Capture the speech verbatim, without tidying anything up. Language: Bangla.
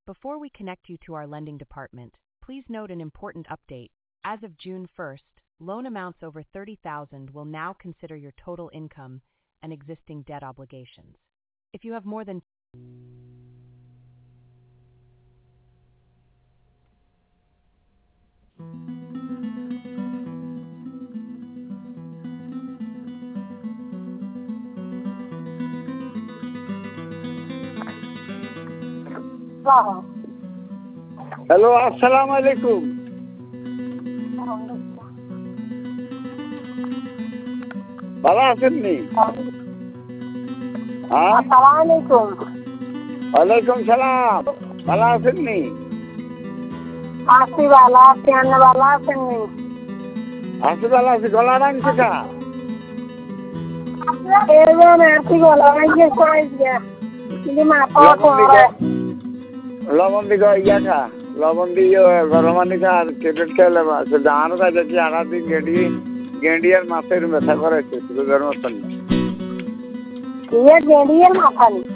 Before we connect you to our lending department, please note an important update. As of June first, loan amounts over thirty thousand dollars will now consider your total income and existing debt obligations. If you have more than hello, আসসালামু আলাইকুম। ভালো আছেন নি? আসসালামালাইকুম। ওয়ালাইকুম সালাম। ভালো আছেন নি? আছি ভালো আছি, আপনি ভালো আছেন নি? আছি ভালো আছি। গলা ভাঙছে কা? এবার আছি গলা ভাঙছে কয়েকটা কিন্তু মাথা ঘোরে। লবণ দিকে ইয়া খা, লবণ দিয়ে গরম পানি খা আর ট্যাবলেট খেলে আছে। জানো কাজে কি আগাতি গেঁডি গেঁডি আর মাছের ব্যথা করাইছে সুগার মতন। কি গেঁডি আর মাথা নি?